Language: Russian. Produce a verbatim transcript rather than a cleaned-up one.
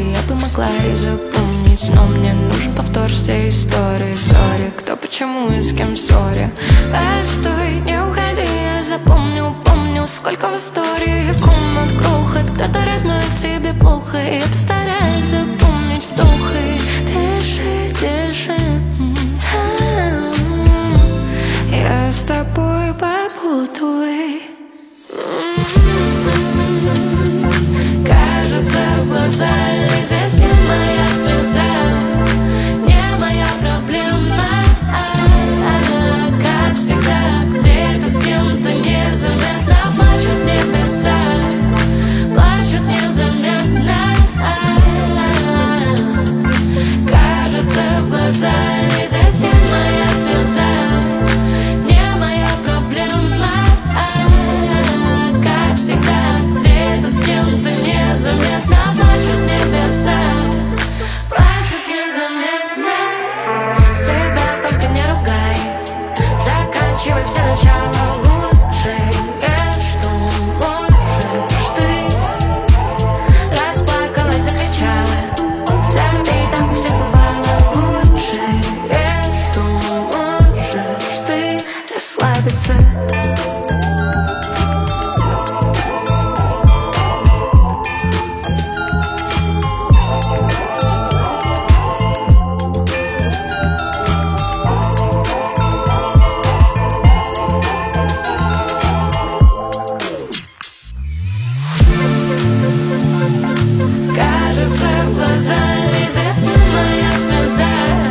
истории я бы могла и запомнить, но мне нужен повтор всей истории. Сори, кто, почему и с кем в ссоре. Постой, не уходи, я запомню, помню, сколько в истории комнат крохот. Кто-то родной, к тебе плохо, и я постараюсь запомнить вдохи. Дыши, дыши, я с тобой побуду. Кажется, в глаза лезет не моя слеза, не моя проблема. Как всегда, где-то с кем-то незаметно плачут небеса, плачут незаметно. Кажется, в глаза лезет не моя слеза, не моя проблема. Как всегда, где-то с кем-то незаметно плачут небеса, плачут незаметно. Себя только не ругай, заканчивай все начала лучше. Что можешь ты? Расплакалась, закричала, забей, так у всех бывало лучше. Что можешь ты? Расслабиться. Кажется, в глаза лезет не моя слеза,